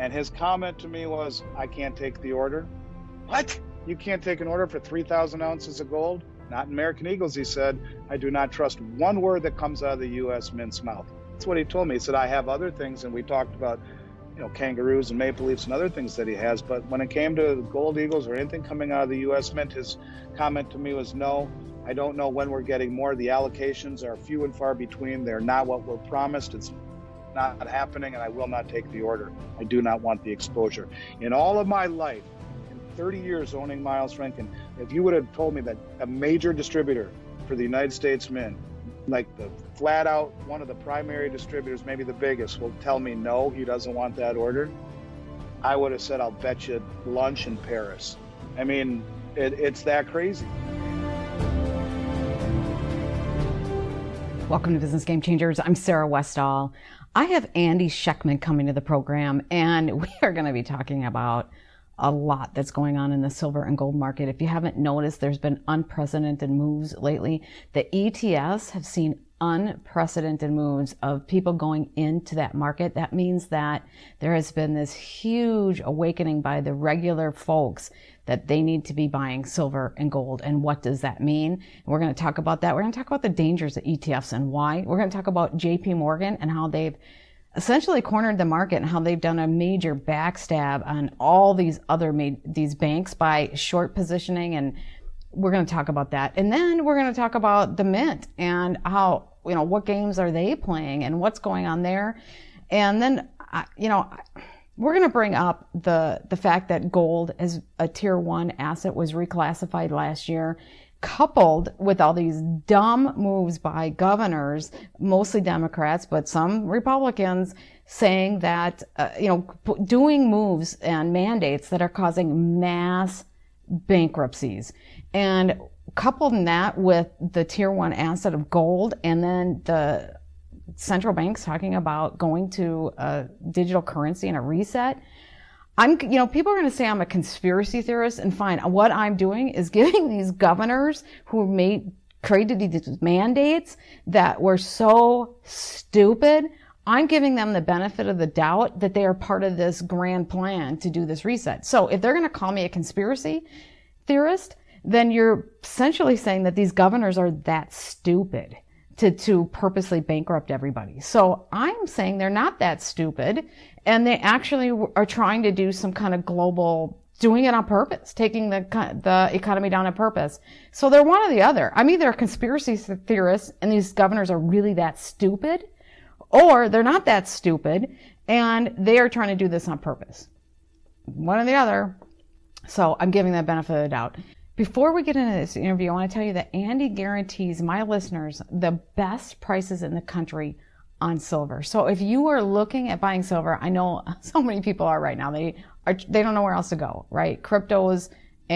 And his comment to me was, I can't take the order. What? You can't take an order for 3,000 ounces of gold? Not in American Eagles, he said. I do not trust one word that comes out of the U.S. Mint's mouth. That's what he told me. He said, I have other things, and we talked about, kangaroos and maple leafs and other things that he has. But when it came to gold eagles or anything coming out of the U.S. Mint, his comment to me was, no, I don't know when we're getting more. The allocations are few and far between. They're not what we're promised. It's not happening, and I will not take the order. I do not want the exposure. In all of my life, 30 years owning Miles Franklin, if you would have told me that a major distributor for the United States Mint, like the flat out one of the primary distributors, maybe the biggest, will tell me no, he doesn't want that order, I would have said, I'll bet you lunch in Paris. I mean, it's that crazy. Welcome to Business Game Changers. I'm Sarah Westall. I have Andy Schectman coming to the program, and we are going to be talking about a lot that's going on in the silver and gold market. If you haven't noticed, there's been unprecedented moves lately. The ETFs have seen unprecedented moves of people going into that market. That means that there has been this huge awakening by the regular folks that they need to be buying silver and gold. And what does that mean? And we're going to talk about that. We're going to talk about the dangers of ETFs and why. We're going to talk about JP Morgan and how they've essentially cornered the market and how they've done a major backstab on all these other these banks by short positioning, and we're going to talk about that. And then we're going to talk about the Mint and how, what games are they playing and what's going on there. And then, we're going to bring up the fact that gold as a tier 1 asset was reclassified last year, coupled with all these dumb moves by governors, mostly Democrats, but some Republicans, saying that, doing moves and mandates that are causing mass bankruptcies. And coupling that with the tier 1 asset of gold, and then the central banks talking about going to a digital currency and a reset. People are going to say I'm a conspiracy theorist, and fine. What I'm doing is giving these governors who created these mandates that were so stupid, I'm giving them the benefit of the doubt that they are part of this grand plan to do this reset. So if they're going to call me a conspiracy theorist, then you're essentially saying that these governors are that stupid to purposely bankrupt everybody. So I'm saying they're not that stupid, and they actually are trying to do some kind of global, doing it on purpose, taking the economy down on purpose. So they're one or the other. I'm either a conspiracy theorist and these governors are really that stupid, or they're not that stupid and they are trying to do this on purpose. One or the other. So I'm giving that benefit of the doubt. Before we get into this interview, I want to tell you that Andy guarantees my listeners the best prices in the country on silver. So if you are looking at buying silver, I know so many people are right now. They don't know where else to go, right? Cryptos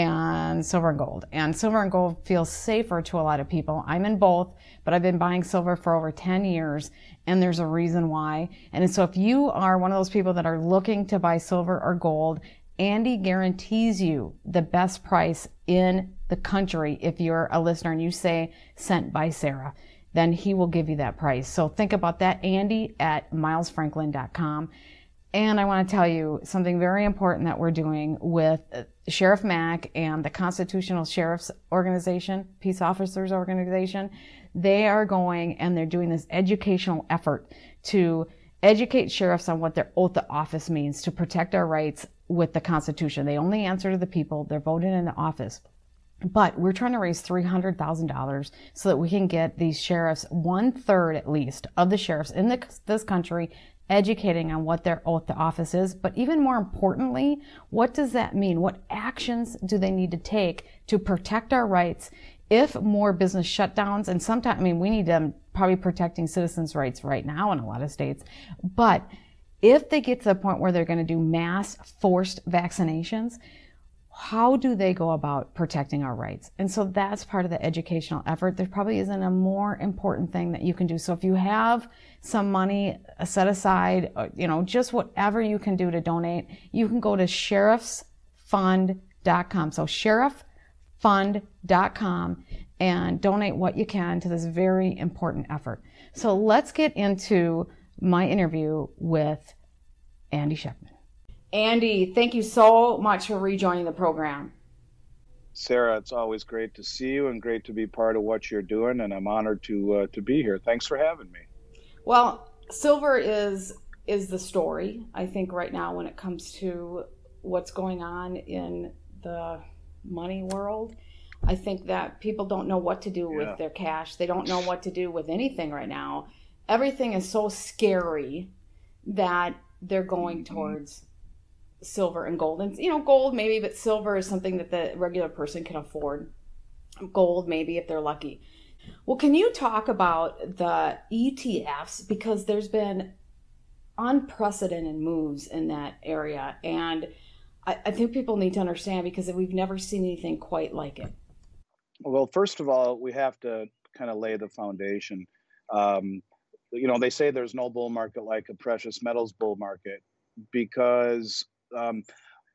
and silver and gold. And silver and gold feels safer to a lot of people. I'm in both, but I've been buying silver for over 10 years, and there's a reason why. And so if you are one of those people that are looking to buy silver or gold, Andy guarantees you the best price in the country. If you're a listener and you say sent by Sarah, then he will give you that price. So think about that, Andy at milesfranklin.com. And I want to tell you something very important that we're doing with Sheriff Mack and the Constitutional Sheriff's Organization, Peace Officers Organization. They are going and they're doing this educational effort to educate sheriffs on what their oath of office means to protect our rights with the Constitution. They only answer to the people. They're voted into office. But we're trying to raise $300,000 so that we can get these sheriffs, 1/3 at least of the sheriffs in this country, educating on what their oath to office is. But even more importantly, what does that mean? What actions do they need to take to protect our rights if more business shutdowns, and sometimes, we need them probably protecting citizens' rights right now in a lot of states, but if they get to the point where they're going to do mass forced vaccinations, how do they go about protecting our rights? And so that's part of the educational effort. There probably isn't a more important thing that you can do. So if you have some money set aside, just whatever you can do to donate, you can go to sheriffsfund.com. So sheriffsfund.com and donate what you can to this very important effort. So let's get into my interview with Andy Schectman. Andy, thank you so much for rejoining the program. Sarah, it's always great to see you and great to be part of what you're doing, and I'm honored to be here. Thanks for having me. Well, silver is the story, I think, right now when it comes to what's going on in the money world. I think that people don't know what to do Yeah. with their cash. They don't know what to do with anything right now. Everything is so scary that they're going hmm towards silver and gold. And, gold maybe, but silver is something that the regular person can afford. Gold maybe if they're lucky. Well, can you talk about the ETFs? Because there's been unprecedented moves in that area. And I think people need to understand because we've never seen anything quite like it. Well, first of all, we have to kind of lay the foundation. Um, they say there's no bull market like a precious metals bull market because um,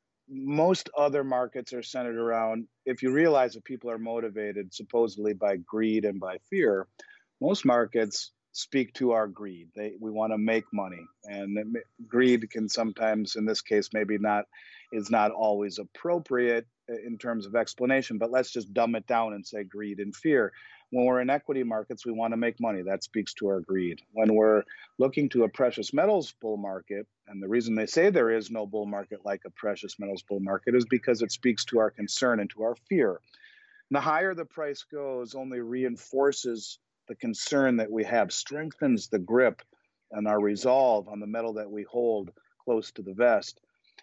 most other markets are centered around, if you realize that people are motivated supposedly by greed and by fear, most markets speak to our greed. We want to make money, and greed can sometimes, in this case, maybe not is not always appropriate in terms of explanation. But let's just dumb it down and say greed and fear. When we're in equity markets, we want to make money. That speaks to our greed. When we're looking to a precious metals bull market, and the reason they say there is no bull market like a precious metals bull market is because it speaks to our concern and to our fear. And the higher the price goes, only reinforces the concern that we have, strengthens the grip and our resolve on the metal that we hold close to the vest.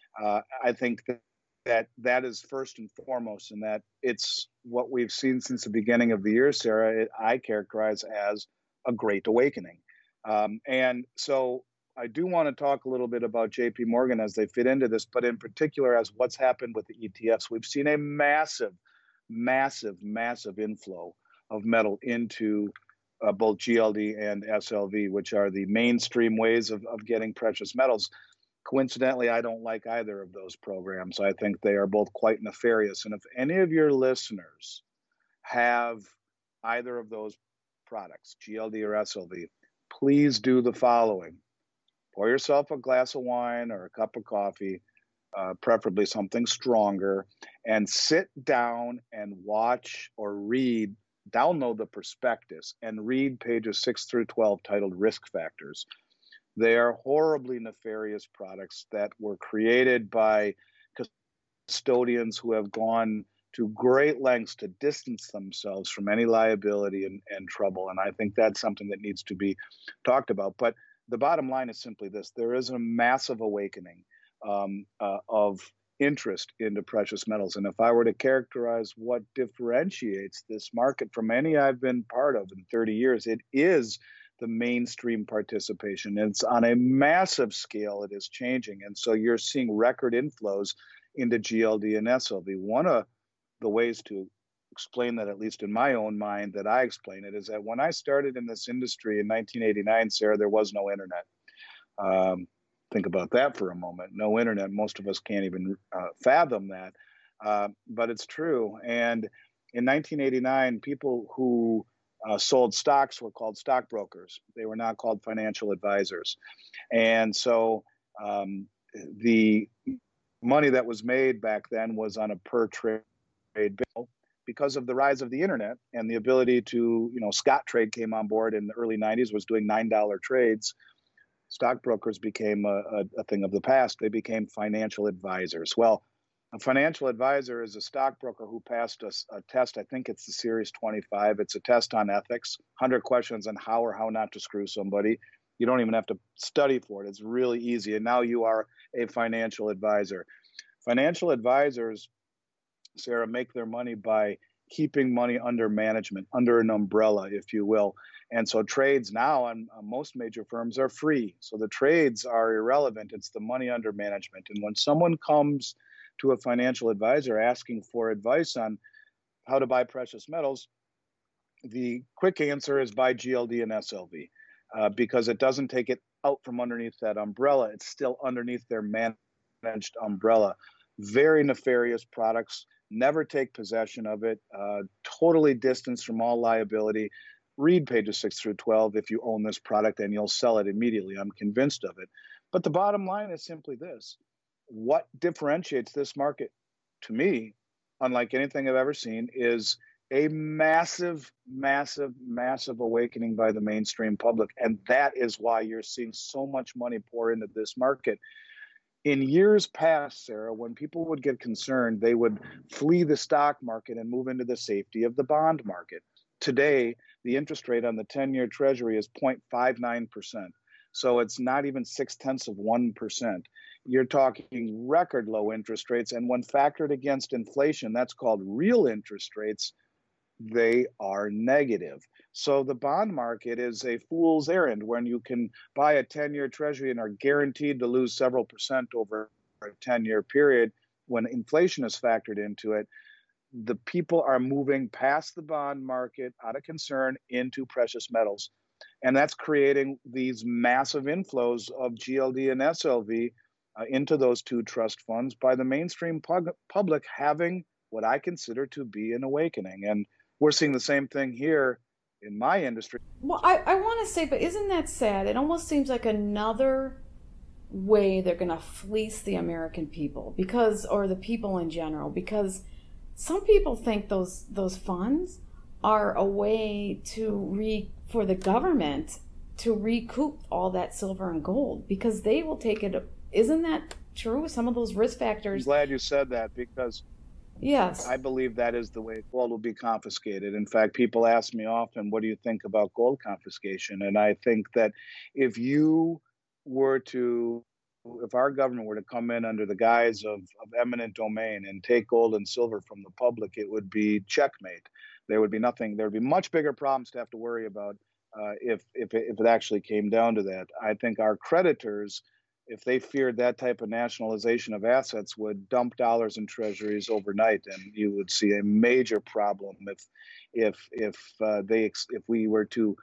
I think that is first and foremost, and that it's what we've seen since the beginning of the year, Sarah. I characterize as a great awakening, and so I do want to talk a little bit about J.P. Morgan as they fit into this, but in particular as what's happened with the ETFs. We've seen a massive inflow of metal into both GLD and SLV, which are the mainstream ways of getting precious metals. Coincidentally, I don't like either of those programs. I think they are both quite nefarious. And if any of your listeners have either of those products, GLD or SLV, please do the following. Pour yourself a glass of wine or a cup of coffee, preferably something stronger, and sit down and watch or read, download the prospectus and read pages 6 through 12 titled Risk Factors. They are horribly nefarious products that were created by custodians who have gone to great lengths to distance themselves from any liability and trouble. And I think that's something that needs to be talked about. But the bottom line is simply this: there is a massive awakening of interest into precious metals. And if I were to characterize what differentiates this market from any I've been part of in 30 years, it is the mainstream participation. And it's on a massive scale, it is changing. And so you're seeing record inflows into GLD and SLV. One of the ways to explain that, at least in my own mind, that I explain it, is that when I started in this industry in 1989, Sarah, there was no internet. Think about that for a moment. No internet. Most of us can't even fathom that. But it's true. And in 1989, people who sold stocks were called stockbrokers. They were not called financial advisors. And so the money that was made back then was on a per trade bill. Because of the rise of the internet and the ability to, Scottrade came on board in the early 90s, was doing $9 trades. Stockbrokers became a thing of the past. They became financial advisors. Well, a financial advisor is a stockbroker who passed a test. I think it's the Series 25. It's a test on ethics, 100 questions on how or how not to screw somebody. You don't even have to study for it. It's really easy. And now you are a financial advisor. Financial advisors, Sarah, make their money by keeping money under management, under an umbrella, if you will. And so trades now on most major firms are free. So the trades are irrelevant. It's the money under management. And when someone comes to a financial advisor asking for advice on how to buy precious metals, the quick answer is buy GLD and SLV because it doesn't take it out from underneath that umbrella. It's still underneath their managed umbrella. Very nefarious products. Never take possession of it. Totally distanced from all liability. Read pages 6 through 12 if you own this product, and you'll sell it immediately. I'm convinced of it. But the bottom line is simply this: what differentiates this market to me, unlike anything I've ever seen, is a massive, massive, massive awakening by the mainstream public. And that is why you're seeing so much money pour into this market. In years past, Sarah, when people would get concerned, they would flee the stock market and move into the safety of the bond market. Today, the interest rate on the 10-year Treasury is 0.59%. So it's not even 0.6%. You're talking record low interest rates. And when factored against inflation, that's called real interest rates, they are negative. So the bond market is a fool's errand when you can buy a 10-year Treasury and are guaranteed to lose several percent over a 10-year period. When inflation is factored into it, the people are moving past the bond market out of concern into precious metals. And that's creating these massive inflows of GLD and SLV into those two trust funds by the mainstream public having what I consider to be an awakening. And we're seeing the same thing here in my industry. Well, I want to say, but isn't that sad? It almost seems like another way they're going to fleece the American people, because, or the people in general, because some people think those funds are a way for the government to recoup all that silver and gold, because they will take it. Isn't that true? Some of those risk factors. I'm glad you said that, because yes, I believe that is the way gold will be confiscated. In fact, people ask me often, what do you think about gold confiscation? And I think that if our government were to come in under the guise of eminent domain and take gold and silver from the public, it would be checkmate. There would be nothing. There would be much bigger problems to have to worry about if it actually came down to that. I think our creditors, if they feared that type of nationalization of assets, would dump dollars in treasuries overnight, and you would see a major problem if we were to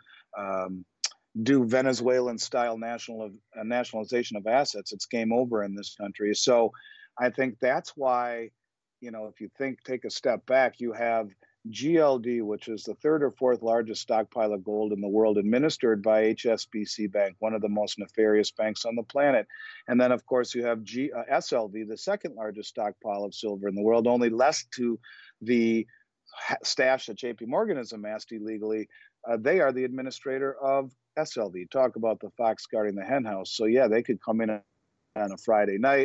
do Venezuelan style nationalization of assets. It's game over in this country. So I think that's why, if you take a step back, you have GLD, which is the third or fourth largest stockpile of gold in the world, administered by HSBC Bank, one of the most nefarious banks on the planet. And then, of course, you have SLV, the second largest stockpile of silver in the world, only less to the stash that JP Morgan has amassed illegally. They are the administrator of SLV. Talk about the fox guarding the hen house. So, yeah, they could come in on a Friday night,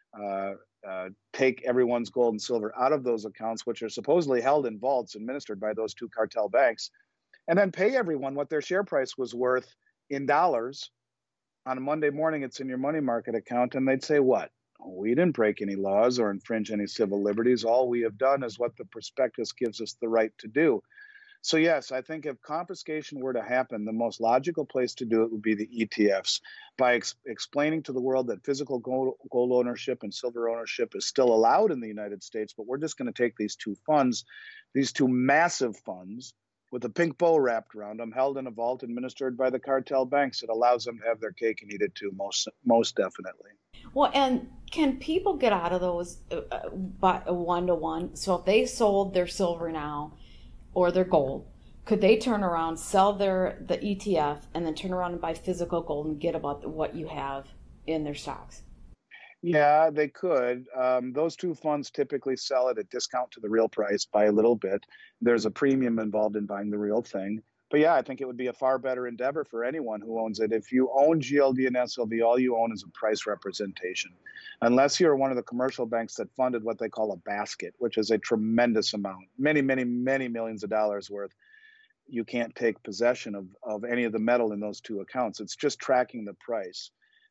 take everyone's gold and silver out of those accounts, which are supposedly held in vaults administered by those two cartel banks, and then pay everyone what their share price was worth in dollars. On a Monday morning, it's in your money market account, and they'd say, what? We didn't break any laws or infringe any civil liberties. All we have done is what the prospectus gives us the right to do. So yes, I think if confiscation were to happen, the most logical place to do it would be the ETFs, by explaining to the world that physical gold ownership and silver ownership is still allowed in the United States, but we're just going to take these two funds, these two massive funds with a pink bow wrapped around them, held in a vault administered by the cartel banks. It allows them to have their cake and eat it too, most definitely. Well, and can people get out of those by one-to-one? So if they sold their silver now, or their gold, could they turn around, sell the ETF, and then turn around and buy physical gold and get about what you have in their stocks? Yeah, they could. Those two funds typically sell at a discount to the real price by a little bit. There's a premium involved in buying the real thing. But yeah, I think it would be a far better endeavor for anyone who owns it. If you own GLD and SLV, all you own is a price representation. Unless you're one of the commercial banks that funded what they call a basket, which is a tremendous amount, many, many, many millions of dollars worth, you can't take possession of any of the metal in those two accounts. It's just tracking the price.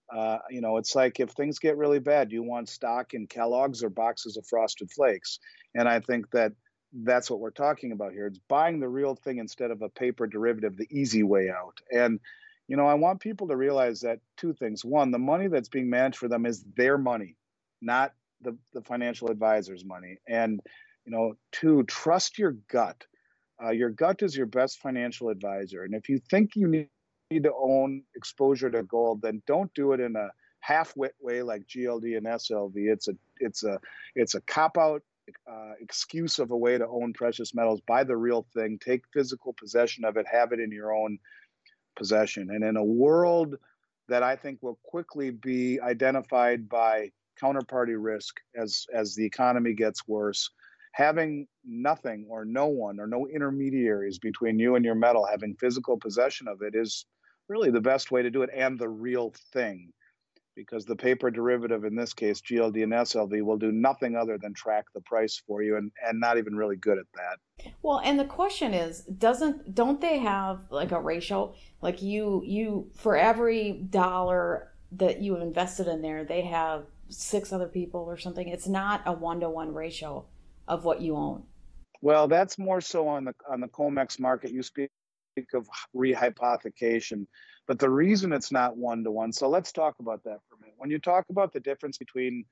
It's like if things get really bad, do you want stock in Kellogg's or boxes of Frosted Flakes? And I think that's what we're talking about here. It's buying the real thing instead of a paper derivative, the easy way out. And, I want people to realize that two things. One, the money that's being managed for them is their money, not the financial advisor's money. And, two, trust your gut. Your gut is your best financial advisor. And if you think you need to own exposure to gold, then don't do it in a half-wit way like GLD and SLV. It's a cop-out excuse of a way to own precious metals. Buy the real thing, take physical possession of it, have it in your own possession. And in a world that I think will quickly be identified by counterparty risk as the economy gets worse. Having nothing or no one or no intermediaries between you and your metal, having physical possession of it, is really the best way to do it, and the real thing, because the paper derivative, in this case GLD and SLV, will do nothing other than track the price for you, and not even really good at that. Well, and the question is, don't they have like a ratio? Like you for every dollar that you have invested in there, they have 6 other people or something. It's not a 1-to-1 ratio of what you own. Well, that's more so on the COMEX market. You speak of rehypothecation, but the reason it's not 1-to-1. So let's talk about that for a minute. When you talk about the difference between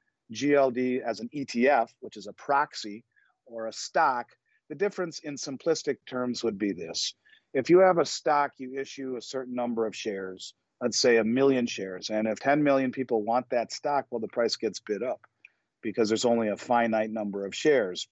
GLD as an ETF, which is a proxy, or a stock, the difference in simplistic terms would be this. If you have a stock, you issue a certain number of shares, let's say 1 million shares. And if 10 million people want that stock, well, the price gets bid up because there's only a finite number of shares.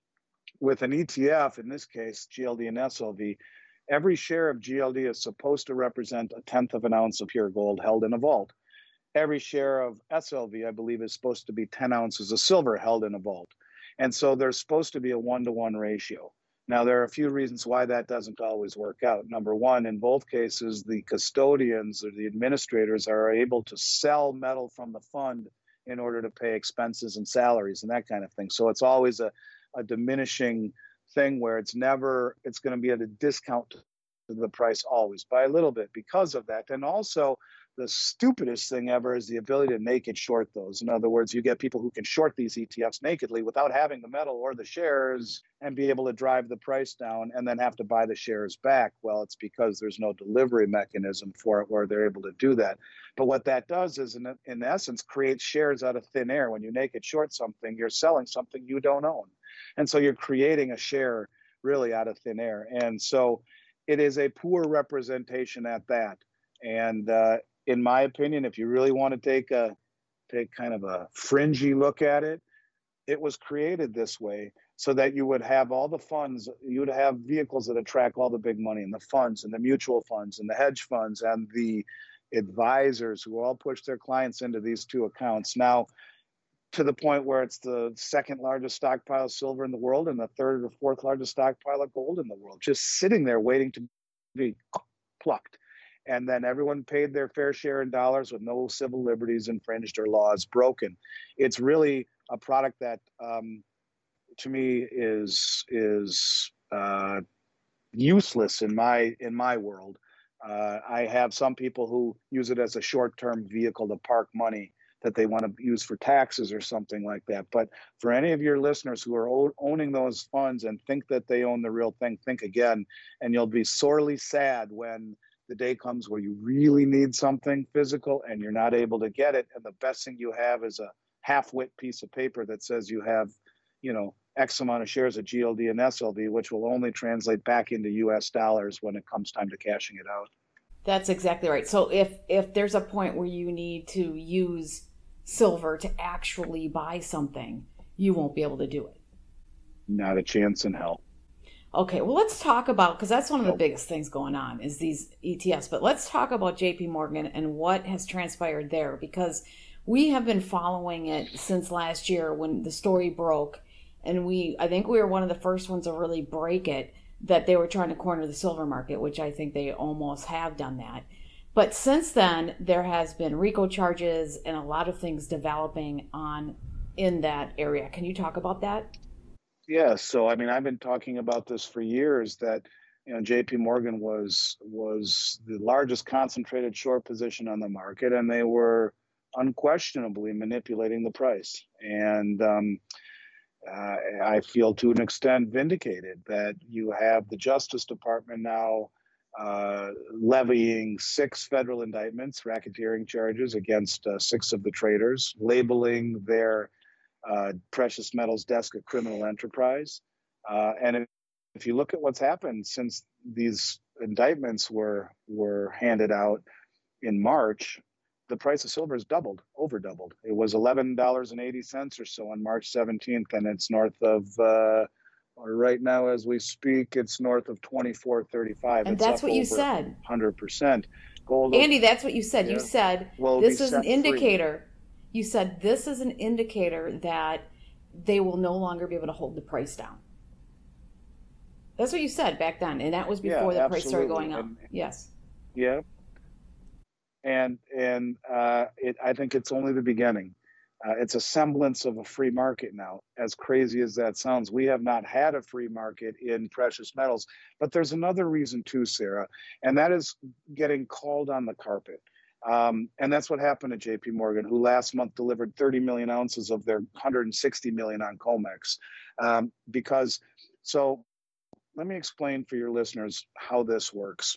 With an ETF, in this case, GLD and SLV, every share of GLD is supposed to represent 1/10 of an ounce of pure gold held in a vault. Every share of SLV, I believe, is supposed to be 10 ounces of silver held in a vault. And so there's supposed to be a 1-to-1 ratio. Now, there are a few reasons why that doesn't always work out. Number one, in both cases, the custodians or the administrators are able to sell metal from the fund in order to pay expenses and salaries and that kind of thing. So it's always a diminishing thing where it's going to be at a discount to the price always by a little bit because of that. And also, the stupidest thing ever is the ability to naked short those. In other words, you get people who can short these ETFs nakedly without having the metal or the shares and be able to drive the price down and then have to buy the shares back. Well, it's because there's no delivery mechanism for it where they're able to do that. But what that does is, in essence, create shares out of thin air. When you naked short something, you're selling something you don't own. And so you're creating a share really out of thin air. And so it is a poor representation at that. And in my opinion, if you really want to take kind of a fringy look at it, it was created this way so that you would have all the funds, you would have vehicles that attract all the big money, and the funds and the mutual funds and the hedge funds and the advisors who all push their clients into these two accounts. Now, to the point where it's the second largest stockpile of silver in the world and the third or fourth largest stockpile of gold in the world, just sitting there waiting to be plucked. And then everyone paid their fair share in dollars with no civil liberties infringed or laws broken. It's really a product that, to me, is useless in my world. I have some people who use it as a short-term vehicle to park money that they want to use for taxes or something like that. But for any of your listeners who are owning those funds and think that they own the real thing, think again, and you'll be sorely sad when the day comes where you really need something physical and you're not able to get it. And the best thing you have is a half-wit piece of paper that says you have, X amount of shares of GLD and SLV, which will only translate back into US dollars when it comes time to cashing it out. That's exactly right. So if there's a point where you need to use silver to actually buy something, you won't be able to do it. Not a chance in hell. Okay, well, let's talk about, because that's one of the biggest things going on is these ETFs, but let's talk about JP Morgan and what has transpired there, because we have been following it since last year when the story broke, and I think we were one of the first ones to really break it, that they were trying to corner the silver market, which I think they almost have done that. But since then, there has been RICO charges and a lot of things developing in that area. Can you talk about that? Yeah, so I've been talking about this for years, that JP Morgan was the largest concentrated short position on the market, and they were unquestionably manipulating the price. And I feel to an extent vindicated that you have the Justice Department now levying 6 federal indictments, racketeering charges against 6 of the traders, labeling their precious metals desk a criminal enterprise. And if you look at what's happened since these indictments were handed out in March, the price of silver has over doubled. It was $11.80 or so on March 17th, and it's north of, right now as we speak, it's north of $24.35. And that's what you said. 100%. Gold. Andy, that's what you said. Yeah. You said this is an indicator. you said this is an indicator that they will no longer be able to hold the price down. That's what you said back then, and that was before the price started going up. Yes. Yeah, I think it's only the beginning. It's a semblance of a free market now. As crazy as that sounds, we have not had a free market in precious metals. But there's another reason too, Sarah, and that is getting called on the carpet. And that's what happened at JP Morgan, who last month delivered 30 million ounces of their 160 million on COMEX. So let me explain for your listeners how this works.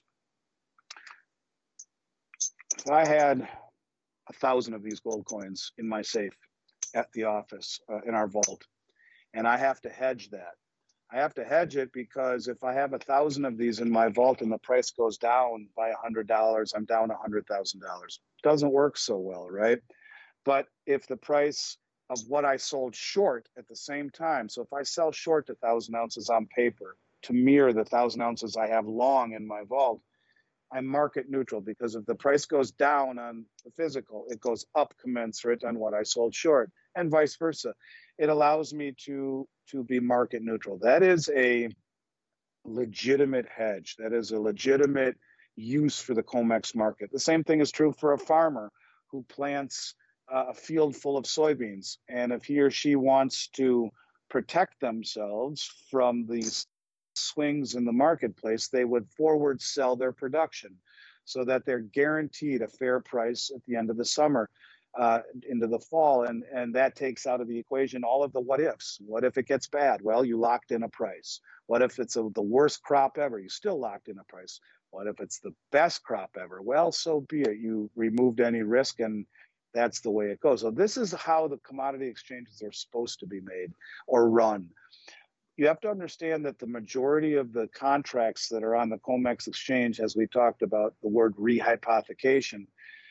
If I had 1,000 of these gold coins in my safe at the office in our vault, and I have to hedge that. I have to hedge it because if I have 1,000 of these in my vault and the price goes down by $100, I'm down $100,000. Doesn't work so well, right? But if the price of what I sold short at the same time, so if I sell short 1,000 ounces on paper to mirror the 1,000 ounces I have long in my vault, I'm market neutral, because if the price goes down on the physical, it goes up commensurate on what I sold short, and vice versa. It allows me to be market neutral. That is a legitimate hedge. That is a legitimate use for the COMEX market. The same thing is true for a farmer who plants a field full of soybeans. And if he or she wants to protect themselves from these swings in the marketplace, they would forward sell their production so that they're guaranteed a fair price at the end of the summer into the fall. And that takes out of the equation all of the what ifs. What if it gets bad? Well, you locked in a price. What if it's the worst crop ever? You still locked in a price. What if it's the best crop ever? Well, so be it. You removed any risk, and that's the way it goes. So this is how the commodity exchanges are supposed to be made or run. You have to understand that the majority of the contracts that are on the COMEX exchange, as we talked about the word rehypothecation,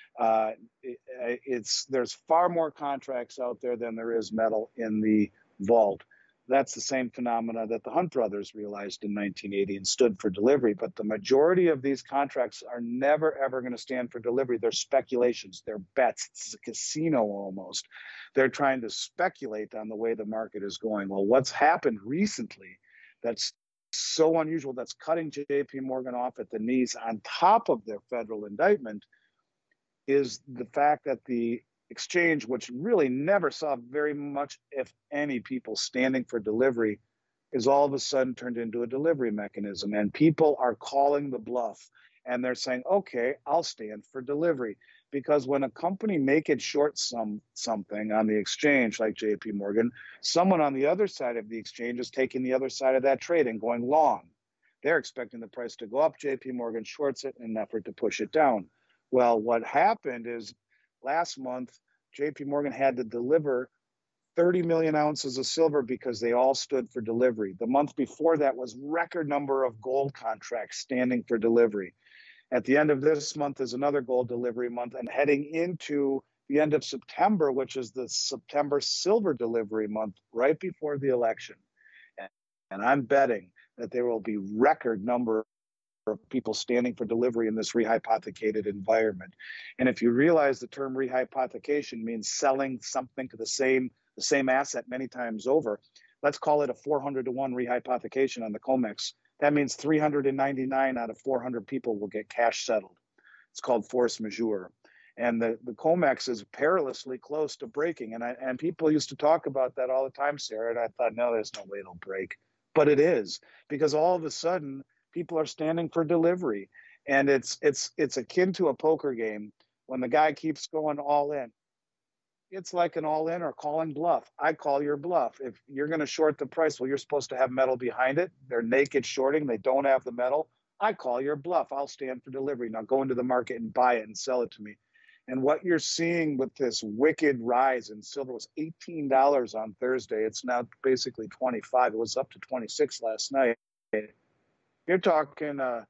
there's far more contracts out there than there is metal in the vault. That's the same phenomena that the Hunt brothers realized in 1980 and stood for delivery. But the majority of these contracts are never, ever going to stand for delivery. They're speculations. They're bets. It's a casino almost. They're trying to speculate on the way the market is going. Well, what's happened recently that's so unusual, that's cutting JP Morgan off at the knees on top of their federal indictment, is the fact that the exchange, which really never saw very much, if any, people standing for delivery, is all of a sudden turned into a delivery mechanism. And people are calling the bluff, and they're saying, okay, I'll stand for delivery. Because when a company naked shorts something on the exchange, like JP Morgan, someone on the other side of the exchange is taking the other side of that trade and going long. They're expecting the price to go up. JP Morgan shorts it in an effort to push it down. Well, what happened is last month, JP Morgan had to deliver 30 million ounces of silver because they all stood for delivery. The month before that was record number of gold contracts standing for delivery. At the end of this month is another gold delivery month, and heading into the end of September, which is the September silver delivery month, right before the election. And I'm betting that there will be record number of people standing for delivery in this rehypothecated environment. And if you realize the term rehypothecation means selling something to the same asset many times over, let's call it a 400-to-1 rehypothecation on the COMEX. That means 399 out of 400 people will get cash settled. It's called force majeure. And the COMEX is perilously close to breaking. And people used to talk about that all the time, Sarah, and I thought, no, there's no way it'll break. But it is, because all of a sudden, people are standing for delivery. And it's akin to a poker game when the guy keeps going all in. It's like an all in or calling bluff. I call your bluff. If you're going to short the price, well, you're supposed to have metal behind it. They're naked shorting. They don't have the metal. I call your bluff. I'll stand for delivery. Now go into the market and buy it and sell it to me. And what you're seeing with this wicked rise in silver was $18 on Thursday. It's now basically 25. It was up to 26 last night. You're talking a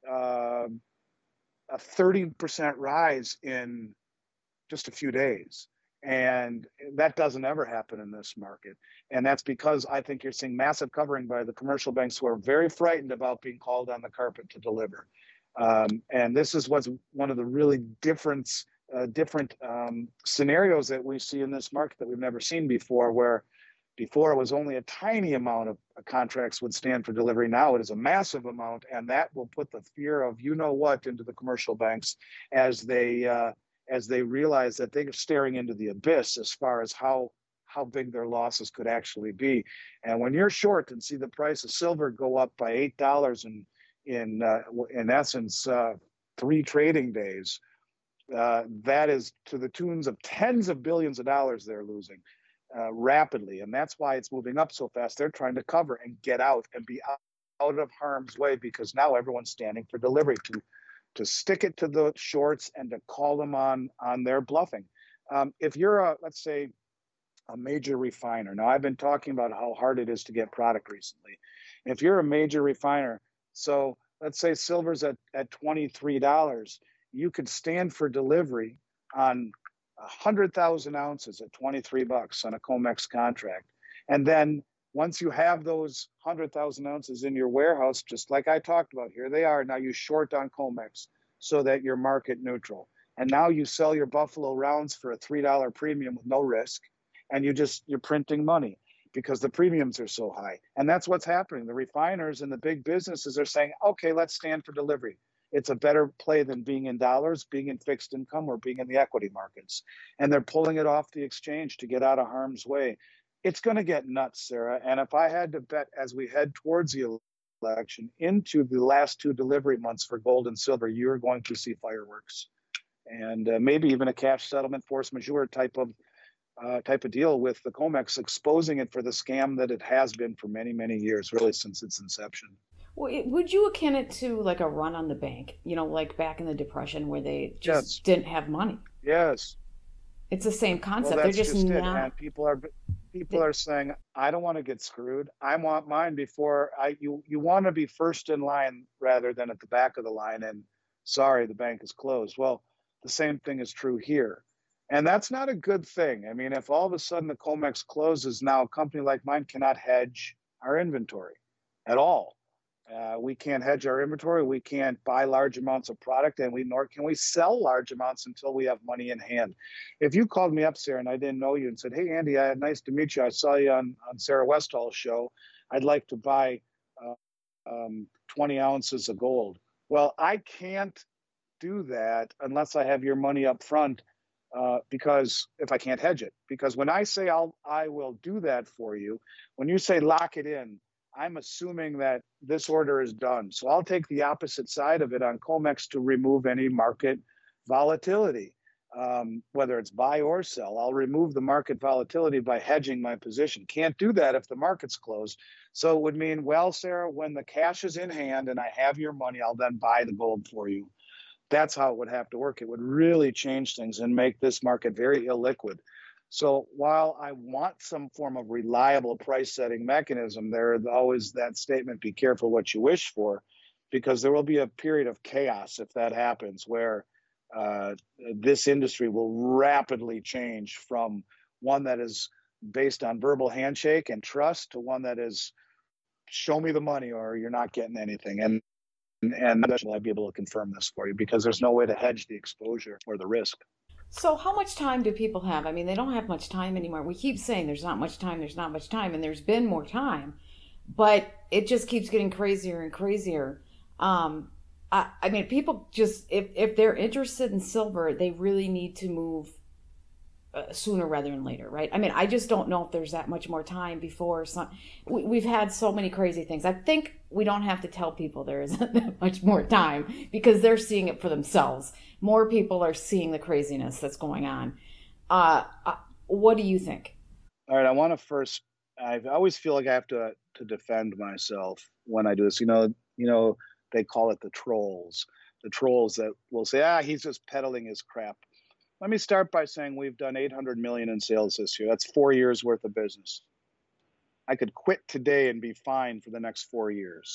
30% rise in just a few days. And that doesn't ever happen in this market. And that's because I think you're seeing massive covering by the commercial banks who are very frightened about being called on the carpet to deliver. And this is what's one of the really difference different scenarios that we see in this market that we've never seen before, where before it was only a tiny amount of contracts would stand for delivery. Now it is a massive amount, and that will put the fear of you know what into the commercial banks as they realize that they're staring into the abyss as far as how big their losses could actually be. And when you're short and see the price of silver go up by $8 in essence 3 trading days, that is to the tunes of tens of billions of dollars they're losing rapidly. And that's why it's moving up so fast. They're trying to cover and get out and be out of harm's way, because now everyone's standing for delivery to stick it to the shorts and to call them on their bluffing. If you're let's say a major refiner, now I've been talking about how hard it is to get product recently. If you're a major refiner, so let's say silver's at $23, you could stand for delivery on 100,000 ounces at $23 on a COMEX contract. And then once you have those 100,000 ounces in your warehouse, just like I talked about, here they are. Now you short on COMEX so that you're market neutral. And now you sell your Buffalo rounds for a $3 premium with no risk. And you're printing money because the premiums are so high. And that's what's happening. The refiners and the big businesses are saying, okay, let's stand for delivery. It's a better play than being in dollars, being in fixed income, or being in the equity markets. And they're pulling it off the exchange to get out of harm's way. It's going to get nuts, Sarah. And if I had to bet as we head towards the election into the last 2 delivery months for gold and silver, you're going to see fireworks and maybe even a cash settlement force majeure type of deal with the COMEX, exposing it for the scam that it has been for many, many years, really since its inception. Well, would you akin it to like a run on the bank, like back in the Depression where they just didn't have money? Yes. It's the same concept. Well, They're just not. And people are saying, I don't want to get screwed. I want mine before you want to be first in line rather than at the back of the line. And sorry, the bank is closed. Well, the same thing is true here. And that's not a good thing. I mean, if all of a sudden the COMEX closes, now a company like mine cannot hedge our inventory at all. We can't hedge our inventory. We can't buy large amounts of product, and nor can we sell large amounts until we have money in hand. If you called me up, Sarah, and I didn't know you and said, hey, Andy, nice to meet you. I saw you on Sarah Westall's show. I'd like to buy 20 ounces of gold. Well, I can't do that unless I have your money up front, because if I can't hedge it. Because when I say I will do that for you, when you say lock it in, I'm assuming that this order is done. So I'll take the opposite side of it on COMEX to remove any market volatility, whether it's buy or sell. I'll remove the market volatility by hedging my position. Can't do that if the market's closed. So it would mean, well, Sarah, when the cash is in hand and I have your money, I'll then buy the gold for you. That's how it would have to work. It would really change things and make this market very illiquid. So while I want some form of reliable price setting mechanism, there is always that statement, be careful what you wish for, because there will be a period of chaos if that happens, where this industry will rapidly change from one that is based on verbal handshake and trust to one that is show me the money or you're not getting anything. And eventually I'll be able to confirm this for you, because there's no way to hedge the exposure or the risk. So how much time do people have? I mean, they don't have much time anymore. We keep saying there's not much time, and there's been more time, but it just keeps getting crazier and crazier. I mean, people just, if they're interested in silver, they really need to move sooner rather than later, right? I mean, I just don't know if there's that much more time before we've had so many crazy things. I think we don't have to tell people there isn't that much more time, because they're seeing it for themselves. More people are seeing the craziness that's going on. What do you think? All right, I want to first, I always feel like I have to defend myself when I do this. They call it the trolls that will say, he's just peddling his crap. Let me start by saying we've done $800 million in sales this year. That's 4 years worth of business. I could quit today and be fine for the next 4 years.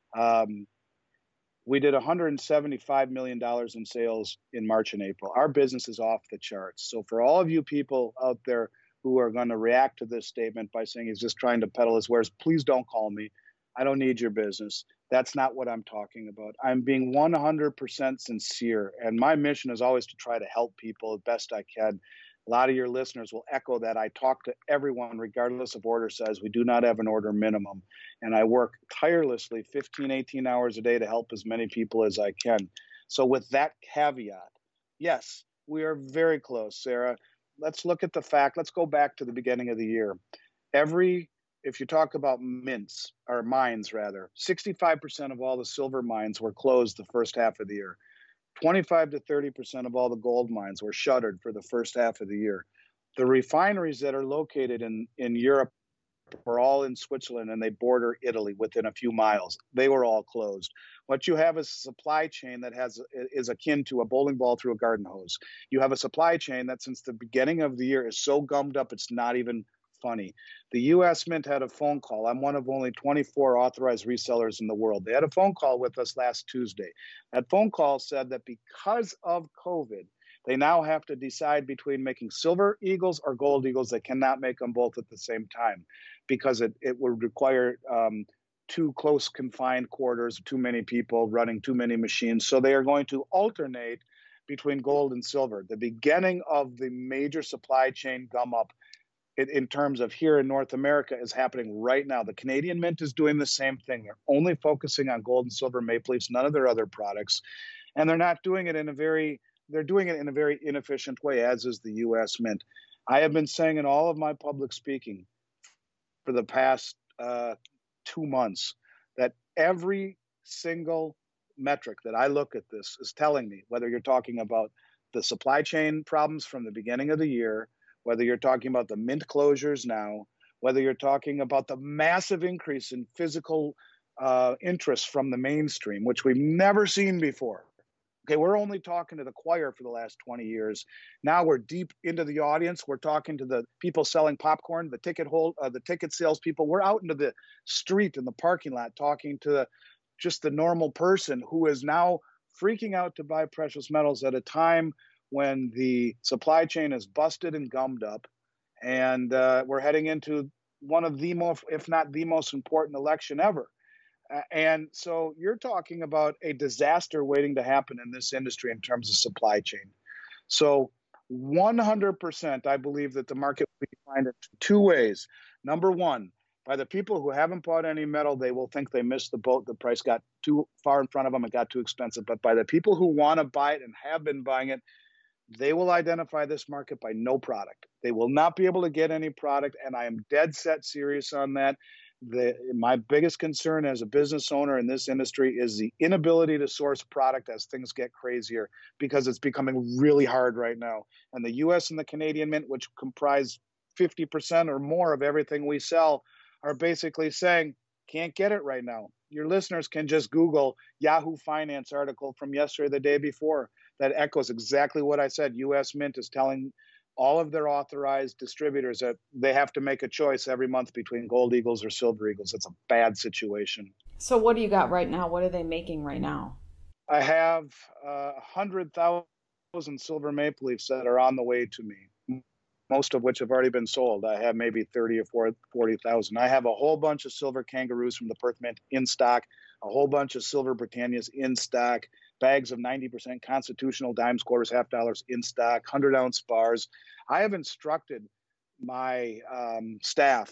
We did $175 million in sales in March and April. Our business is off the charts. So for all of you people out there who are going to react to this statement by saying he's just trying to peddle his wares, please don't call me. I don't need your business. That's not what I'm talking about. I'm being 100% sincere. And my mission is always to try to help people as best I can. A lot of your listeners will echo that. I talk to everyone, regardless of order size. We do not have an order minimum. And I work tirelessly 15, 18 hours a day to help as many people as I can. So, with that caveat, yes, we are very close, Sarah. Let's look at the fact. Let's go back to the beginning of the year. Every If you talk about mints or mines rather, 65% of all the silver mines were closed the first half of the year. 25 to 30% of all the gold mines were shuttered for the first half of the year. The refineries that are located in Europe are all in Switzerland and they border Italy within a few miles. They were all closed. What you have is a supply chain that is akin to a bowling ball through a garden hose. You have a supply chain that since the beginning of the year is so gummed up it's not even funny. The US Mint had a phone call. I'm one of only 24 authorized resellers in the world. They had a phone call with us last Tuesday. That phone call said that because of COVID, they now have to decide between making silver eagles or gold eagles. They cannot make them both at the same time because it would require too close confined quarters, too many people running too many machines. So they are going to alternate between gold and silver. The beginning of the major supply chain gum up in terms of here in North America is happening right now. The Canadian Mint is doing the same thing. They're only focusing on gold and silver maple leafs, none of their other products. And they're not doing it they're doing it in a very inefficient way, as is the US Mint. I have been saying in all of my public speaking for the past 2 months that every single metric that I look at this is telling me, whether you're talking about the supply chain problems from the beginning of the year, whether you're talking about the mint closures now, whether you're talking about the massive increase in physical interest from the mainstream, which we've never seen before. Okay, we're only talking to the choir for the last 20 years. Now we're deep into the audience. We're talking to the people selling popcorn, the ticket sales people. We're out into the street in the parking lot talking to just the normal person who is now freaking out to buy precious metals at a time when the supply chain is busted and gummed up, and we're heading into one of the most, if not the most important election ever. And so you're talking about a disaster waiting to happen in this industry in terms of supply chain. So 100%, I believe that the market will be defined in two ways. Number one, by the people who haven't bought any metal, they will think they missed the boat. The price got too far in front of them. It got too expensive. But by the people who want to buy it and have been buying it, they will identify this market by no product. They will not be able to get any product. And I am dead set serious on that. My biggest concern as a business owner in this industry is the inability to source product as things get crazier, because it's becoming really hard right now. And the US and the Canadian Mint, which comprise 50% or more of everything we sell, are basically saying, can't get it right now. Your listeners can just Google Yahoo Finance article from yesterday or the day before that echoes exactly what I said. US Mint is telling all of their authorized distributors that they have to make a choice every month between gold eagles or silver eagles. It's a bad situation. So what do you got right now? What are they making right now? I have 100,000 silver maple leafs that are on the way to me, most of which have already been sold. I have maybe 30 or 40,000. I have a whole bunch of silver kangaroos from the Perth Mint in stock, a whole bunch of silver Britannias in stock, bags of 90% constitutional dimes, quarters, half dollars in stock, 100-ounce bars. I have instructed my staff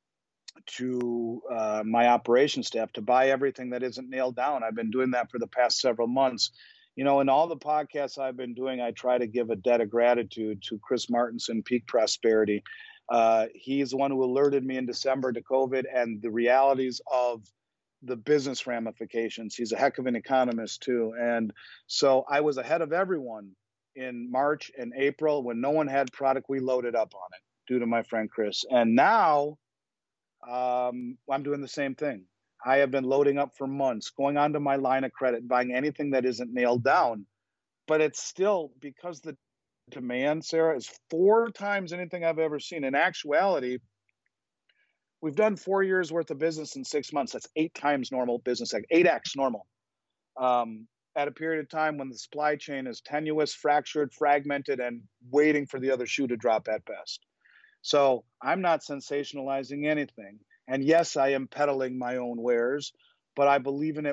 my operations staff to buy everything that isn't nailed down. I've been doing that for the past several months. You know, in all the podcasts I've been doing, I try to give a debt of gratitude to Chris Martenson, Peak Prosperity. He's the one who alerted me in December to COVID and the realities of the business ramifications. He's a heck of an economist too. And so I was ahead of everyone in March and April when no one had product. We loaded up on it due to my friend Chris. And now I'm doing the same thing. I have been loading up for months, going onto my line of credit, buying anything that isn't nailed down. But it's still, because the demand, Sarah, is 4 times anything I've ever seen. In actuality, we've done 4 years worth of business in 6 months. That's 8 times normal business, like 8x normal. At a period of time when the supply chain is tenuous, fractured, fragmented, and waiting for the other shoe to drop at best. So I'm not sensationalizing anything. And yes, I am peddling my own wares, but I believe in it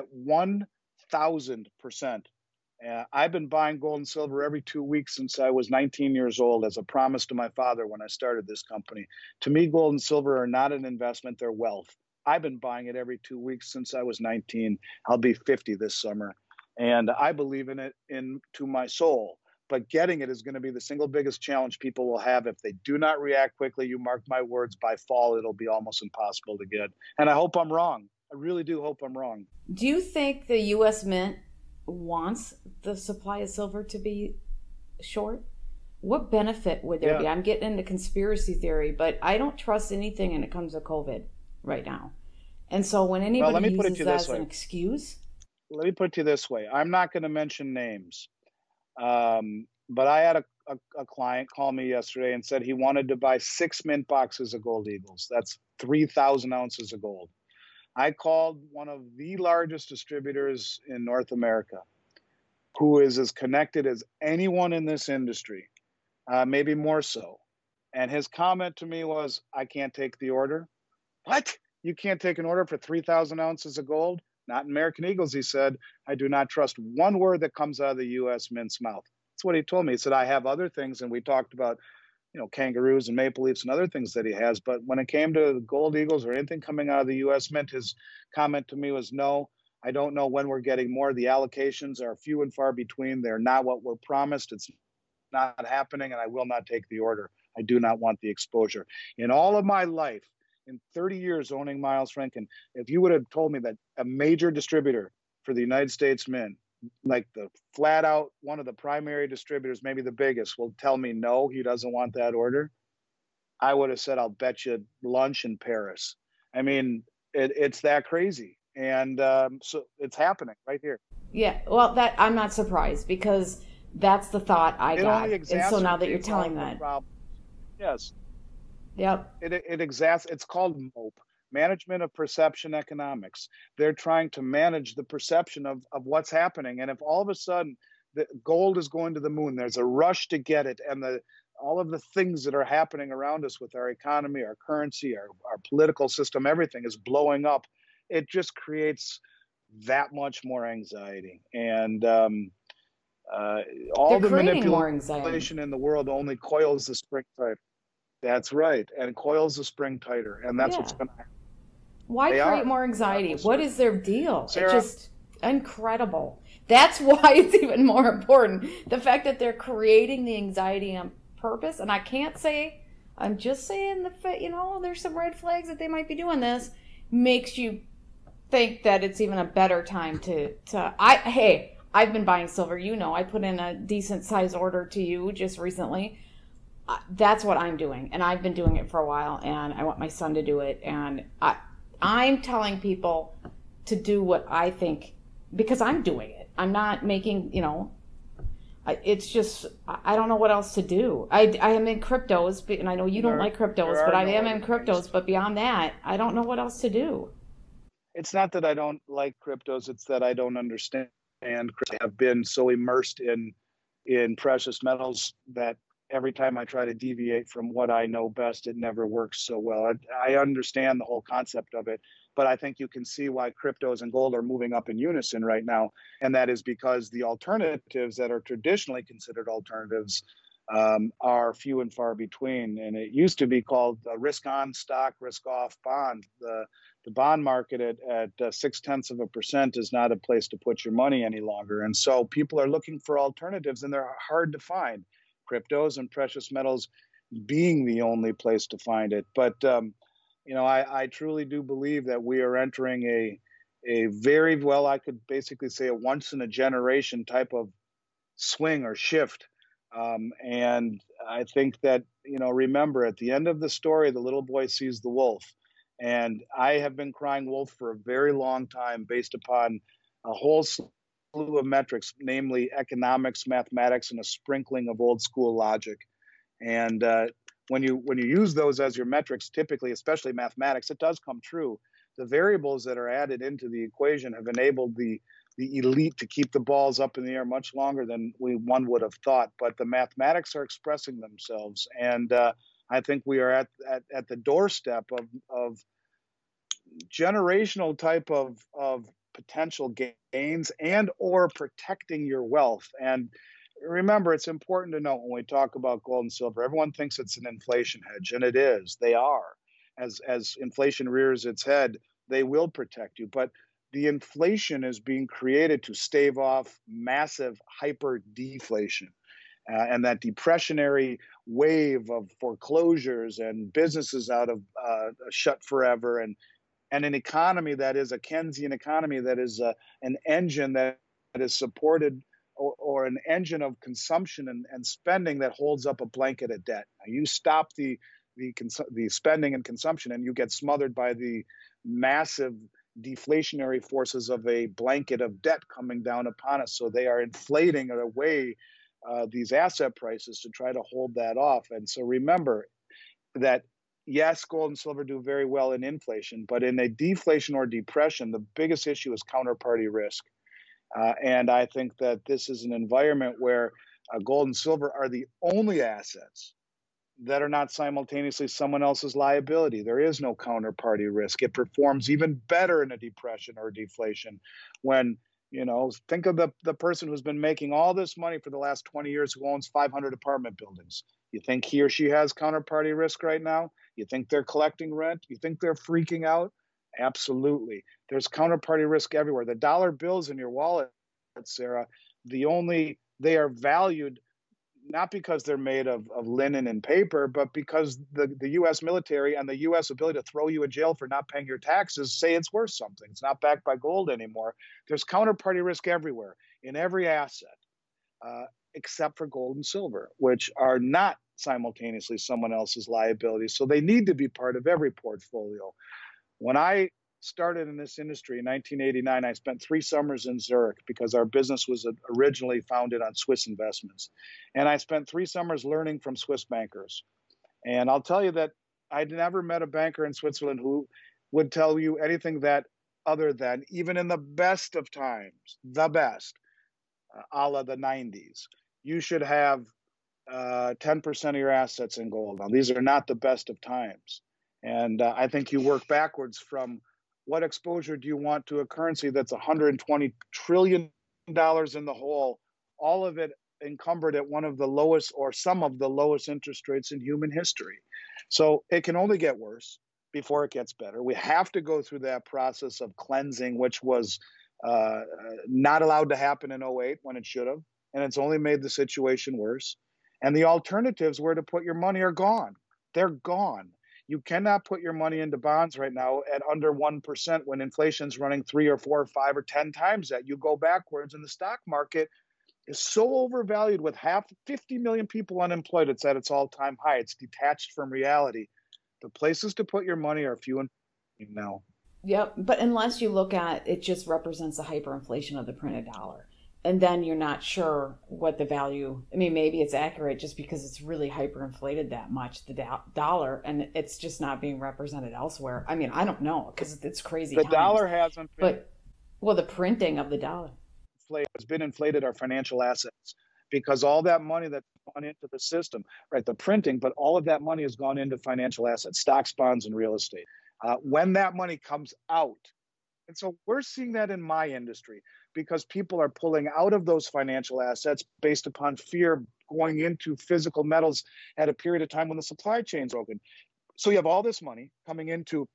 1000%. I've been buying gold and silver every 2 weeks since I was 19 years old as a promise to my father when I started this company. To me, gold and silver are not an investment, they're wealth. I've been buying it every 2 weeks since I was 19. I'll be 50 this summer. And I believe in it to my soul. But getting it is going to be the single biggest challenge people will have. If they do not react quickly, you mark my words, by fall, it'll be almost impossible to get. And I hope I'm wrong. I really do hope I'm wrong. Do you think the U.S. Mint wants the supply of silver to be short? What benefit would there be? I'm getting into conspiracy theory, but I don't trust anything when it comes to COVID right now. And so when anybody uses that as an excuse. Let me put it to you this way. I'm not going to mention names. But I had a client call me yesterday and said he wanted to buy 6 mint boxes of Gold Eagles. That's 3,000 ounces of gold. I called one of the largest distributors in North America, who is as connected as anyone in this industry, maybe more so. And his comment to me was, I can't take the order. What? You can't take an order for 3,000 ounces of gold? Not in American Eagles, he said. I do not trust one word that comes out of the U.S. Mint's mouth. That's what he told me. He said, I have other things, and we talked about, kangaroos and maple leafs and other things that he has. But when it came to Gold Eagles or anything coming out of the U.S. Mint, his comment to me was, no, I don't know when we're getting more. The allocations are few and far between. They're not what we're promised. It's not happening, and I will not take the order. I do not want the exposure. In all of my life, in 30 years owning Miles Franken, if you would have told me that a major distributor for the United States Mint, like the flat out one of the primary distributors, maybe the biggest, will tell me no, he doesn't want that order, I would have said, I'll bet you lunch in Paris. I mean, it's that crazy. And so it's happening right here. Yeah, well, that I'm not surprised, because that's the thought I got. And so now that you're telling that. Yes. Yep. It's called MOPE, Management of Perception Economics. They're trying to manage the perception of what's happening. And if all of a sudden the gold is going to the moon, there's a rush to get it, and all of the things that are happening around us with our economy, our currency, our political system, everything is blowing up. It just creates that much more anxiety. And all the manipulation in the world only coils the spring tighter. That's right. And coils the spring tighter. And that's what's going to happen. Why create more anxiety? What is their deal? Sarah, it's just incredible. That's why it's even more important. The fact that they're creating the anxiety on purpose. And I can't say, I'm just saying, there's some red flags that they might be doing this, makes you think that it's even a better time I've been buying silver. I put in a decent size order to you just recently. That's what I'm doing, and I've been doing it for a while, and I want my son to do it. And I'm telling people to do what I think, because I'm doing it. I'm not making, it's just, I don't know what else to do. I am in cryptos, and I know you don't like cryptos, but I am in cryptos. But beyond that, I don't know what else to do. It's not that I don't like cryptos. It's that I don't understand. And I have been so immersed in precious metals that every time I try to deviate from what I know best, it never works so well. I understand the whole concept of it, but I think you can see why cryptos and gold are moving up in unison right now. And that is because the alternatives that are traditionally considered alternatives are few and far between. And it used to be called risk-on stock, risk-off bond. The bond market at 0.6% is not a place to put your money any longer. And so people are looking for alternatives, and they're hard to find. Cryptos and precious metals being the only place to find it. But, I truly do believe that we are entering a very, well, I could basically say a once in a generation type of swing or shift. And I think that, remember, at the end of the story, the little boy sees the wolf. And I have been crying wolf for a very long time based upon a whole slew of metrics, namely economics, mathematics, and a sprinkling of old school logic. And when you use those as your metrics, typically, especially mathematics, it does come true. The variables that are added into the equation have enabled the elite to keep the balls up in the air much longer than one would have thought. But the mathematics are expressing themselves, and I think we are at the doorstep of generational type of potential gains and or protecting your wealth. And remember, it's important to note when we talk about gold and silver, everyone thinks it's an inflation hedge, and it is. They are. As inflation rears its head, they will protect you. But the inflation is being created to stave off massive hyper deflation. And that depressionary wave of foreclosures and businesses out of shut forever, and an economy that is a Keynesian economy that is an engine that is supported, or an engine of consumption and spending that holds up a blanket of debt. Now, you stop the spending and consumption, and you get smothered by the massive deflationary forces of a blanket of debt coming down upon us. So they are inflating away these asset prices to try to hold that off. And so remember that, yes, gold and silver do very well in inflation, but in a deflation or depression, the biggest issue is counterparty risk. And I think that this is an environment where gold and silver are the only assets that are not simultaneously someone else's liability. There is no counterparty risk. It performs even better in a depression or deflation when, think of the person who's been making all this money for the last 20 years who owns 500 apartment buildings. You think he or she has counterparty risk right now? You think they're collecting rent? You think they're freaking out? Absolutely. There's counterparty risk everywhere. The dollar bills in your wallet, Sarah, they are valued not because they're made of linen and paper, but because the U.S. military and the U.S. ability to throw you in jail for not paying your taxes say it's worth something. It's not backed by gold anymore. There's counterparty risk everywhere in every asset, except for gold and silver, which are not simultaneously someone else's liability. So they need to be part of every portfolio. When I started in this industry in 1989, I spent 3 summers in Zurich because our business was originally founded on Swiss investments. And I spent 3 summers learning from Swiss bankers. And I'll tell you that I'd never met a banker in Switzerland who would tell you anything that other than, even in the best of times, the best, a la the 90s, you should have 10% of your assets in gold. Now, these are not the best of times. And I think you work backwards from what exposure do you want to a currency that's $120 trillion in the hole, all of it encumbered at one of the lowest or some of the lowest interest rates in human history. So it can only get worse before it gets better. We have to go through that process of cleansing, which was not allowed to happen in '08 when it should have. And it's only made the situation worse. And the alternatives where to put your money are gone. They're gone. You cannot put your money into bonds right now at under 1% when inflation's running 3 or 4 or 5 or 10 times that. You go backwards, and the stock market is so overvalued with 50 million people unemployed. It's at its all-time high. It's detached from reality. The places to put your money are few and far now. Yep, but unless you look at it, just represents the hyperinflation of the printed dollar. And then you're not sure what the value, maybe it's accurate just because it's really hyperinflated that much, the dollar, and it's just not being represented elsewhere. I don't know, because it's crazy. The dollar hasn't been. The printing of the dollar has been inflated our financial assets because all that money that's gone into the system, right, the printing, but all of that money has gone into financial assets, stocks, bonds, and real estate. When that money comes out, and so we're seeing that in my industry because people are pulling out of those financial assets based upon fear going into physical metals at a period of time when the supply chain's open. So you have all this money coming into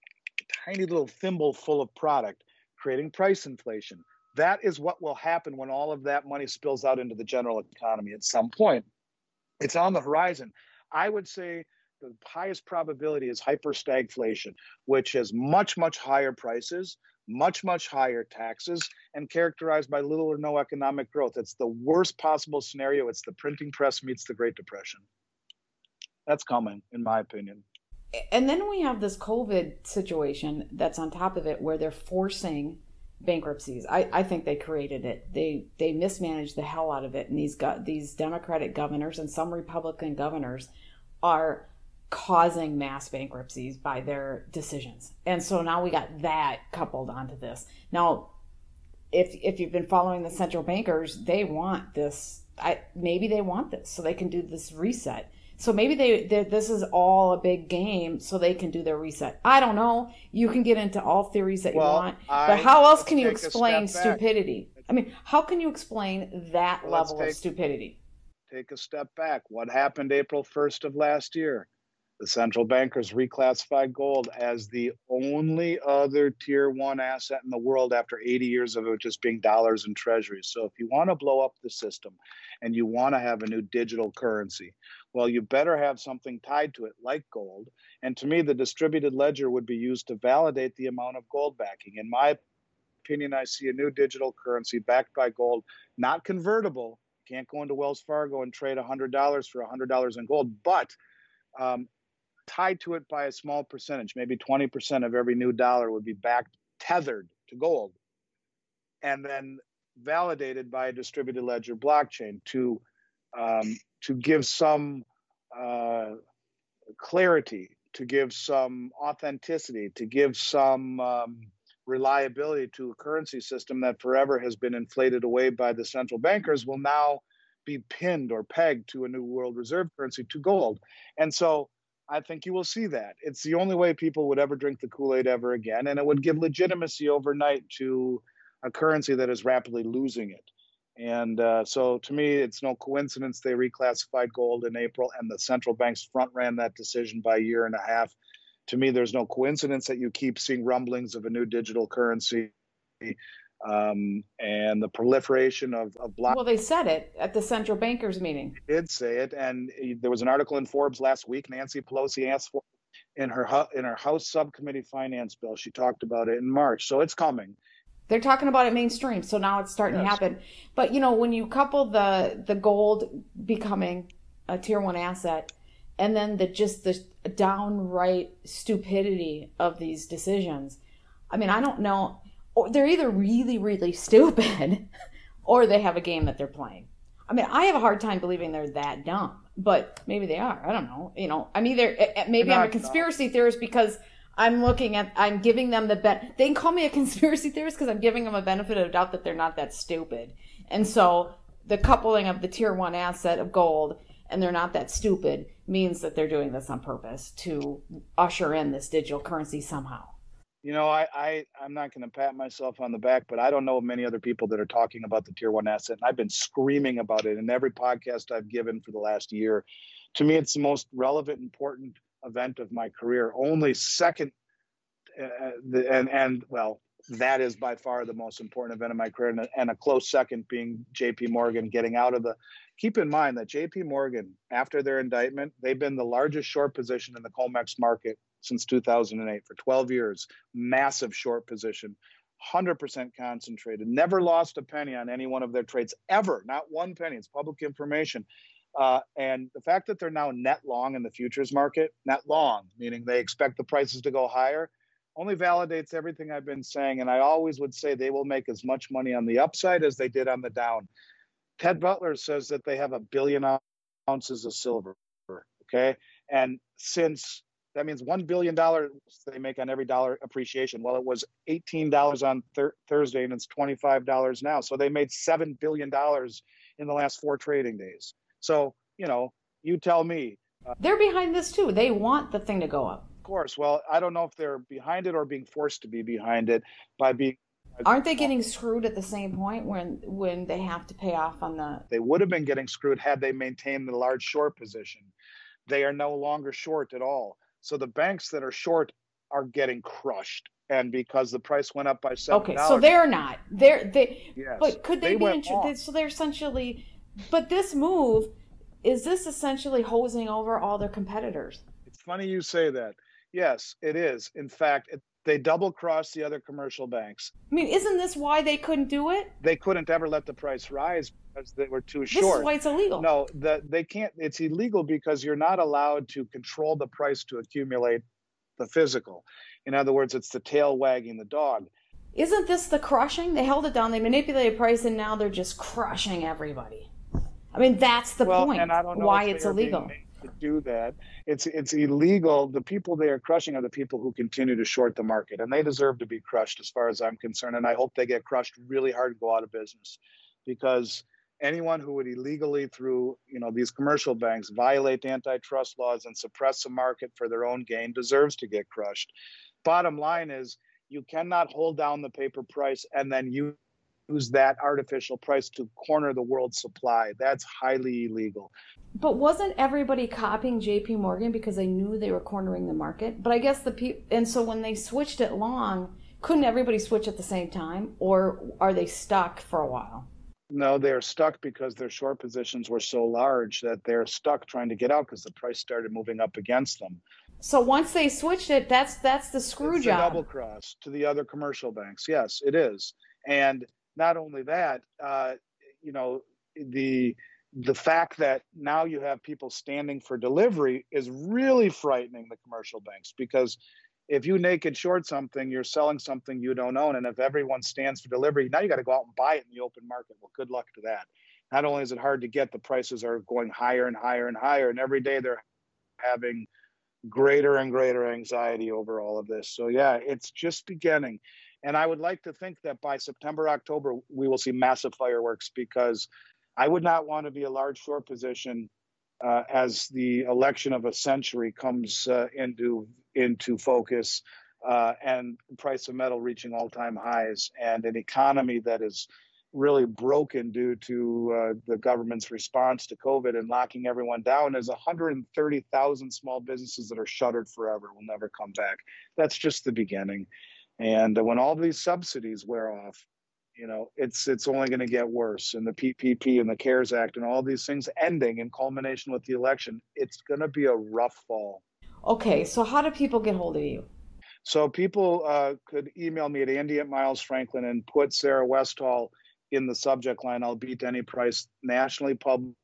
a tiny little thimble full of product, creating price inflation. That is what will happen when all of that money spills out into the general economy at some point. It's on the horizon. I would say the highest probability is hyperstagflation, which has much, much higher prices, much, much higher taxes, and characterized by little or no economic growth. It's the worst possible scenario. It's the printing press meets the Great Depression. That's coming, in my opinion. And then we have this COVID situation that's on top of it where they're forcing bankruptcies. I think they created it. They mismanaged the hell out of it. And these Democratic governors and some Republican governors are causing mass bankruptcies by their decisions. And so now we got that coupled onto this. Now, if you've been following the central bankers, they want this. Maybe they want this so they can do this reset. So maybe this is all a big game so they can do their reset. I don't know. You can get into all theories that you want, but how else can you explain stupidity? I mean, how can you explain that level of stupidity? Take a step back. What happened April 1st of last year? The central bankers reclassified gold as the only other tier one asset in the world after 80 years of it just being dollars and treasuries. So if you want to blow up the system and you want to have a new digital currency, well, you better have something tied to it like gold. And to me, the distributed ledger would be used to validate the amount of gold backing. In my opinion, I see a new digital currency backed by gold, not convertible. Can't go into Wells Fargo and trade $100 for $100 in gold, but tied to it by a small percentage, maybe 20% of every new dollar would be backed, tethered to gold, and then validated by a distributed ledger blockchain to give some clarity, to give some authenticity, to give some reliability to a currency system that forever has been inflated away by the central bankers will now be pinned or pegged to a new world reserve currency, to gold. And so I think you will see that. It's the only way people would ever drink the Kool-Aid ever again, and it would give legitimacy overnight to a currency that is rapidly losing it. And so to me, it's no coincidence they reclassified gold in April, and the central banks front ran that decision by a year and a half. To me, there's no coincidence that you keep seeing rumblings of a new digital currency and the proliferation of block. Well, they said it at the central bankers meeting. They did say it, and there was an article in Forbes last week. Nancy Pelosi asked for in her House Subcommittee Finance bill. She talked about it in March, so it's coming. They're talking about it mainstream, so now it's starting to happen. But when you couple the gold becoming a tier one asset, and then the downright stupidity of these decisions, I mean, I don't know. Or they're either really, really stupid or they have a game that they're playing. I mean, I have a hard time believing they're that dumb, but maybe they are. I don't know. I'm a conspiracy theorist because I'm giving them they can call me a conspiracy theorist because I'm giving them a benefit of doubt that they're not that stupid. And so the coupling of the tier one asset of gold and they're not that stupid means that they're doing this on purpose to usher in this digital currency somehow. I'm not going to pat myself on the back, but I don't know of many other people that are talking about the tier one asset. And I've been screaming about it in every podcast I've given for the last year. To me, it's the most relevant, important event of my career. Only second, that is by far the most important event of my career, and a close second being JP Morgan getting out of the. Keep in mind that JP Morgan, after their indictment, they've been the largest short position in the COMEX market since 2008 for 12 years. Massive short position, 100% concentrated, never lost a penny on any one of their trades ever, not one penny. It's public information. And the fact that they're now net long in the futures market, net long, meaning they expect the prices to go higher, only validates everything I've been saying. And I always would say they will make as much money on the upside as they did on the down. Ted Butler says that they have 1 billion ounces of silver, okay? And since that means $1 billion they make on every dollar appreciation. Well, it was $18 on Thursday, and it's $25 now. So they made $7 billion in the last 4 trading days. So, you tell me. They're behind this too. They want the thing to go up. Of course. Well, I don't know if they're behind it or being forced to be behind it by being. Aren't they getting screwed at the same point when they have to pay off on the. They would have been getting screwed had they maintained the large short position. They are no longer short at all. So the banks that are short are getting crushed, and because the price went up by $7. Okay, so they're not. Yes, but could they be interested? So they're essentially. But this move is this essentially hosing over all their competitors? It's funny you say that. Yes, it is. In fact, they double crossed the other commercial banks. I mean, isn't this why they couldn't do it? They couldn't ever let the price rise because they were too short. This is why it's illegal. No, they can't. It's illegal because you're not allowed to control the price to accumulate the physical. In other words, it's the tail wagging the dog. Isn't this the crushing? They held it down, they manipulated price, and now they're just crushing everybody. I mean, that's the point. And I don't know why it's illegal. To do that, it's illegal. The people they are crushing are the people who continue to short the market, and they deserve to be crushed as far as I'm concerned. And I hope they get crushed really hard and go out of business, because Anyone who would illegally, through these commercial banks, violate antitrust laws and suppress the market for their own gain deserves to get crushed. Bottom line is, you cannot hold down the paper price and then use that artificial price to corner the world's supply. That's highly illegal. But wasn't everybody copying JP Morgan because they knew they were cornering the market? But I guess and so when they switched it long, couldn't everybody switch at the same time, or are they stuck for a while? No, they're stuck because their short positions were so large that they're stuck trying to get out because the price started moving up against them. So once they switched it, that's the screw job. It's a double cross to the other commercial banks. Yes, it is. And not only that, the fact that now you have people standing for delivery is really frightening the commercial banks, because if you naked short something, you're selling something you don't own. And if everyone stands for delivery, now you got to go out and buy it in the open market. Well, good luck to that. Not only is it hard to get, the prices are going higher and higher and higher. And every day they're having greater and greater anxiety over all of this. So yeah, it's just beginning. And I would like to think that by September, October, we will see massive fireworks, because I would not want to be a large short position as the election of a century comes into focus, and the price of metal reaching all-time highs, and an economy that is really broken due to the government's response to COVID and locking everyone down. There's 130,000 small businesses that are shuttered forever, will never come back. That's just the beginning. And when all these subsidies wear off, it's only going to get worse. And the PPP and the CARES Act and all these things ending in culmination with the election, it's going to be a rough fall. Okay, so how do people get hold of you? So people could email me at Andy@Miles Franklin and put Sarah Westall in the subject line. I'll beat any price, nationally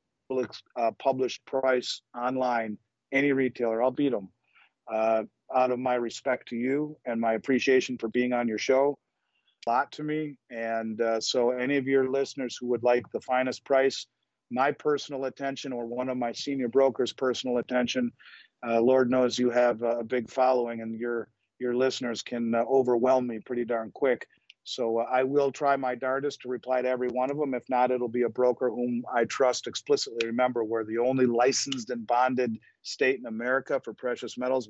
published price online, any retailer. I'll beat them out of my respect to you and my appreciation for being on your show. A lot to me. And so any of your listeners who would like the finest price, my personal attention or one of my senior brokers' personal attention, Lord knows you have a big following, and your listeners can overwhelm me pretty darn quick. So I will try my darndest to reply to every one of them. If not, it'll be a broker whom I trust explicitly. Remember, we're the only licensed and bonded state in America for precious metals.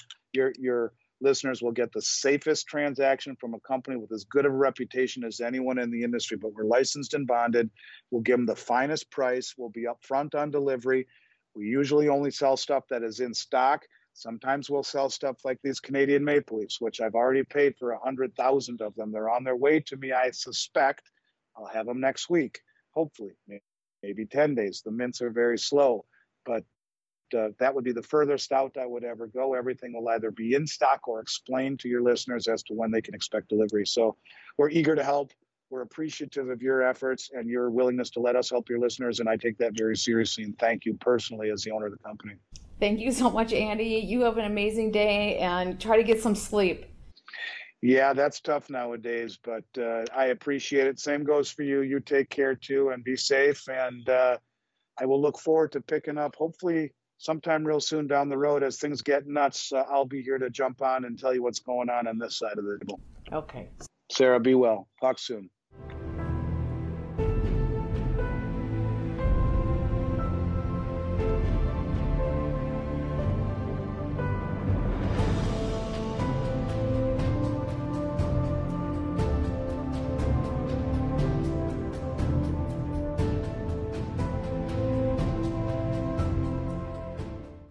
Your listeners will get the safest transaction from a company with as good of a reputation as anyone in the industry, but we're licensed and bonded. We'll give them the finest price. We'll be upfront on delivery. We usually only sell stuff that is in stock. Sometimes we'll sell stuff like these Canadian Maple Leafs, which I've already paid for 100,000 of them. They're on their way to me, I suspect. I'll have them next week, hopefully, maybe 10 days. The mints are very slow, but that would be the furthest out I would ever go. Everything will either be in stock or explained to your listeners as to when they can expect delivery. So we're eager to help. We're appreciative of your efforts and your willingness to let us help your listeners. And I take that very seriously. And thank you personally as the owner of the company. Thank you so much, Andy. You have an amazing day, and try to get some sleep. Yeah, that's tough nowadays, but I appreciate it. Same goes for you. You take care too, and be safe. And I will look forward to picking up, hopefully sometime real soon down the road. As things get nuts, I'll be here to jump on and tell you what's going on this side of the table. Okay. Sarah, be well. Talk soon.